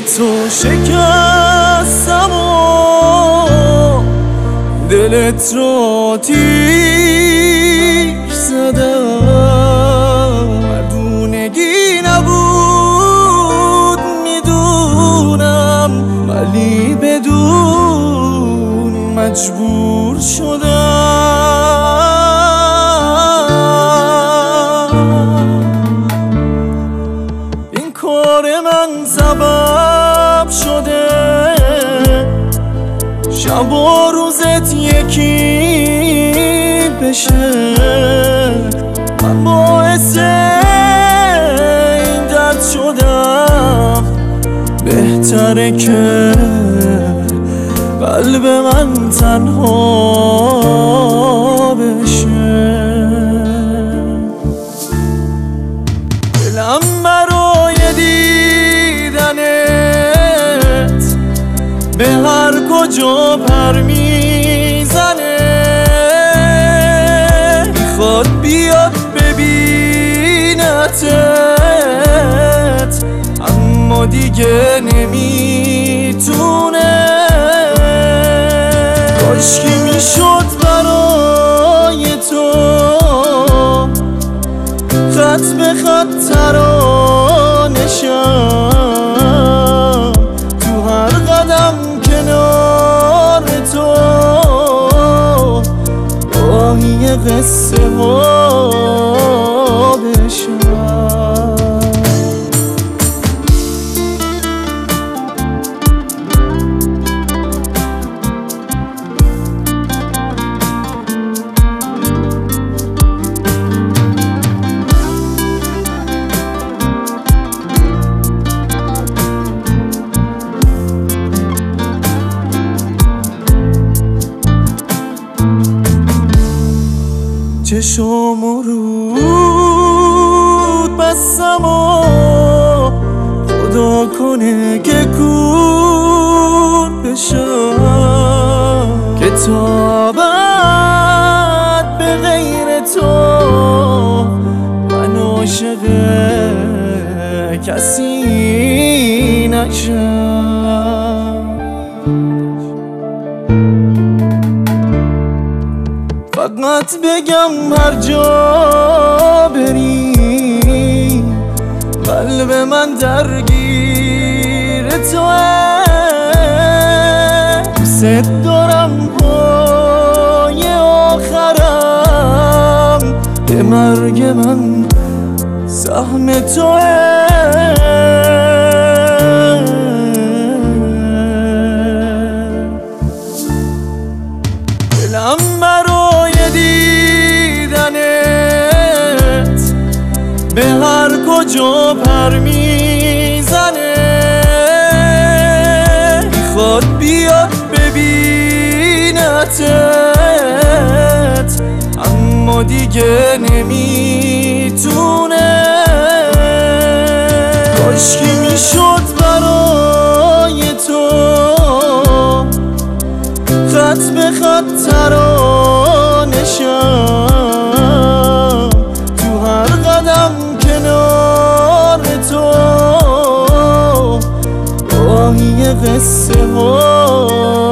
تو شکستم و دلت رو تیر زدم. مردونگی نبود میدونم، ولی بدون مجبور شدم. این کار من سبب شده شب و روزت یکی بشه. من باعث این درد شدم، بهتره که قلب من تنها بشه. دلم برای دیدنت به هر کجا پر میزنه. میخواد بیاد ببینتت، اما دیگه نمیتونه. کاشکی میشد برای تو خط به خط ترانشم، تو هر قدم کنار تو راهی قصه ها بشم. چشم و رود بستم و خدا کنه که کور بشم، که تا ابد به غیر تو من عاشق کسی نشم. فقط بگم هر جا بری قلب من درگیر توه. دوست دارم پای آخرم به مرگ من سهم توه. دلم برای دیدنت به هر کجا پر میزنه. میخواد بیاد ببینتت، اما دیگه نمیتونه. کاشکی میشد برای تو خط به خط ترانشم، تو هر قدم کنار تو راهی قصه ها